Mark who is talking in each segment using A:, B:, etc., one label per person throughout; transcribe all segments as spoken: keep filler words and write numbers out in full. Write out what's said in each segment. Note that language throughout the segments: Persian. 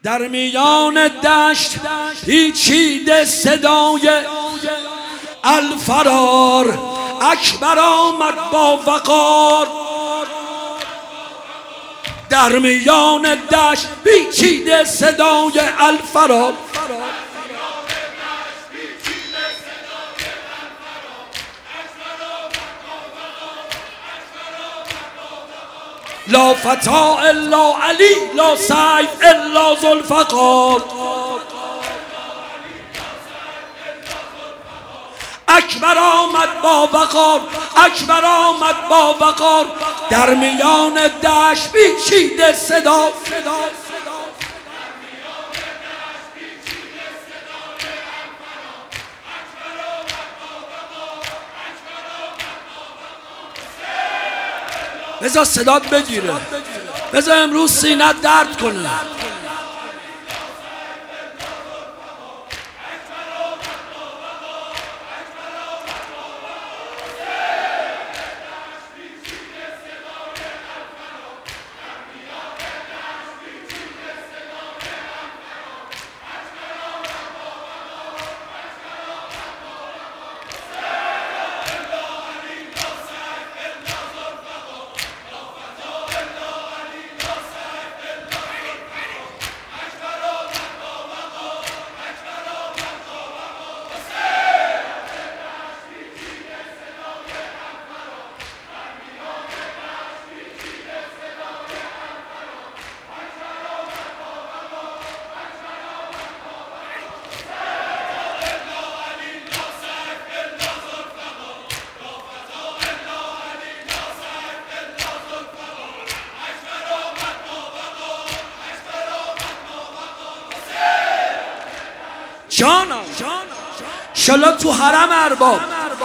A: در میان دشت پیچیده صدای الفرار، اکبر آمد با وقار. در میان دشت پیچیده صدای الفرار، لا فتا الا علی، لا سیف الا ذوالفقار. اکبر آمد با وقار، اکبر آمد با وقار. در میان دشت پیچیده صدا، بذار صدات بگیره، بذار امروز سینت درد کنه. جانا شلا تو حرم ارباب،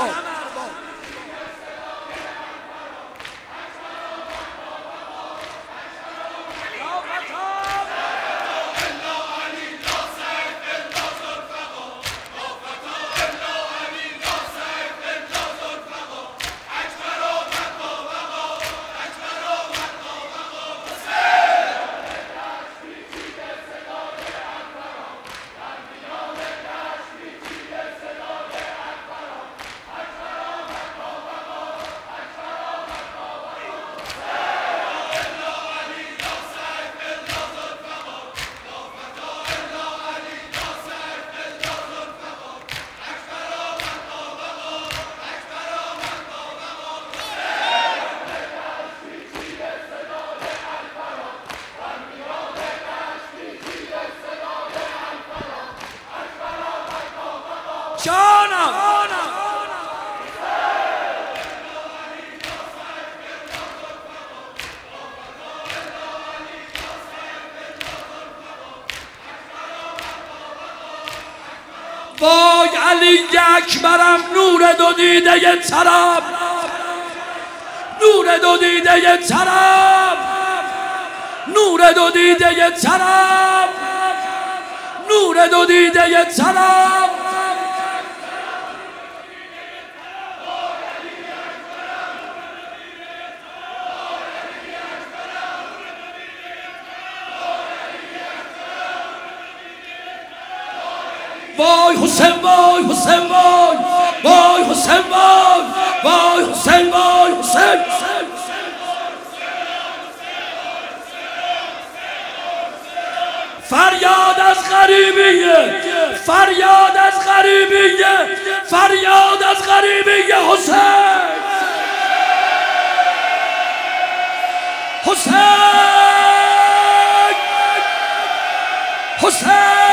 A: جانم وای علی اکبرم، نور دو دیده طرب، نور دو دیده طرب، نور دو دیده طرب، نور دو دیده طرب. وای حسین، وای حسین، وای وای حسین، وای وای حسین، وای حسین. فریاد از غریبیه، فریاد از غریبیه، فریاد از غریبیه. حسین، حسین، حسین.